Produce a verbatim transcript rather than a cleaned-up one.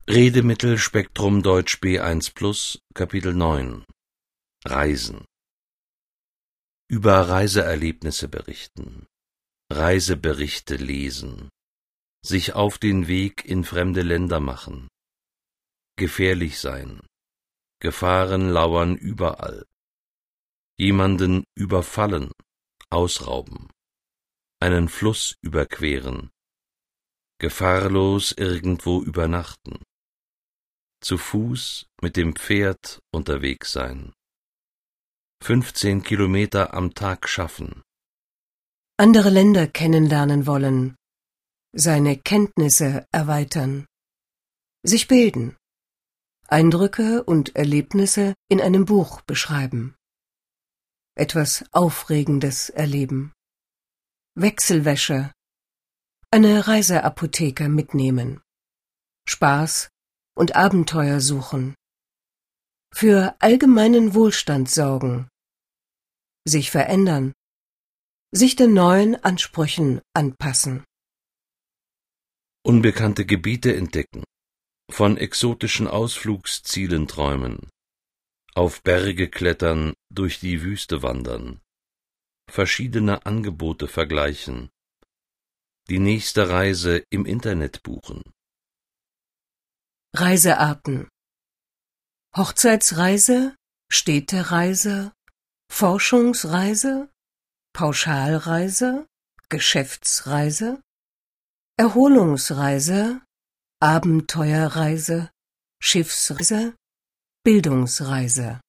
Redemittelspektrum Deutsch B eins plus, Kapitel neun Reisen. Über Reiseerlebnisse berichten, Reiseberichte lesen, sich auf den Weg in fremde Länder machen, gefährlich sein, Gefahren lauern überall, jemanden überfallen, ausrauben, einen Fluss überqueren, gefahrlos irgendwo übernachten, zu Fuß mit dem Pferd unterwegs sein, fünfzehn Kilometer am Tag schaffen, andere Länder kennenlernen wollen, seine Kenntnisse erweitern, sich bilden, Eindrücke und Erlebnisse in einem Buch beschreiben, etwas Aufregendes erleben, Wechselwäsche, eine Reiseapotheke mitnehmen, Spaß und Abenteuer suchen, für allgemeinen Wohlstand sorgen, sich verändern, sich den neuen Ansprüchen anpassen. Unbekannte Gebiete entdecken, von exotischen Ausflugszielen träumen, auf Berge klettern, durch die Wüste wandern, verschiedene Angebote vergleichen, die nächste Reise im Internet buchen. Reisearten: Hochzeitsreise, Städtereise, Forschungsreise, Pauschalreise, Geschäftsreise, Erholungsreise, Abenteuerreise, Schiffsreise, Bildungsreise.